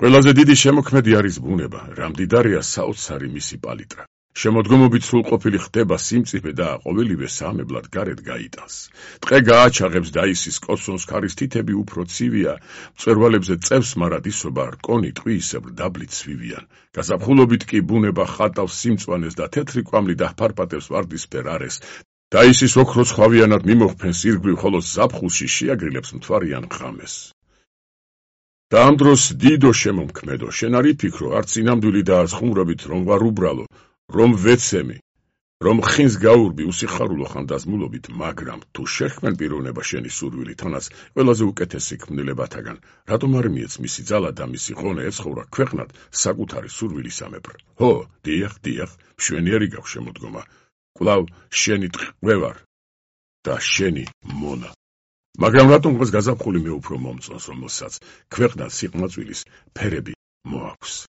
ყველაზე დიდი შემოქმედი არის ბუნება, რამდიდარია საოცარი მისი პალიტრა. შემოდგომობით სრულყოფილი ხდება სიმწიფე და ყოველივე სამებლად გარეთ გაიტანს. ტყე გააჩაღებს დაისის კოცონს ქარის თითები უფრო ცივია, მწვერვალებზე წევს მარადისობა რკონი ტყვიისებრ დაბლით სვივიან. გაზაფხულობით კი ბუნება ხატავს სიმწვანეს და თეთრი კვამლი დაფარფატებს ვარდისფერ არეს. დაისის ოქროს ხვავიანად მიმოხფენს ირგვლივ, ხოლო ზაფხულში შეაგრილებს მთვარიან ღამეს. და ამ დროს დიდო შემომქმედო, შენ არ იფიქრო, არც წინამდვილი და არც ხუმრობით რომ ვარ უბრალო, რომ ვეცემი, რომ ხინს გაურბი უსიხარულო ხანდაზმულობით, მაგრამ თუ შეხვენ პიროვნება შენი სურვილი, თანაც ყველაზე უკეთესი ქმნილებათაგან, რატომ არ მიეც მისი ძალა და მისი ღონე ეცხოვრა ქვეყნად საკუთარი სურვილისამებრ? ჰო, დიახ, მშვენიერი გაქვს შემოდგომა. კვლავ შენი ტყვე ვარ და შენი მონა. მაგრამ რატომ დღეს გაზაფხული მე უფრო მომწონს, რომელსაც ქვეყნად სიყმაწვილის ფერები მოაქვს?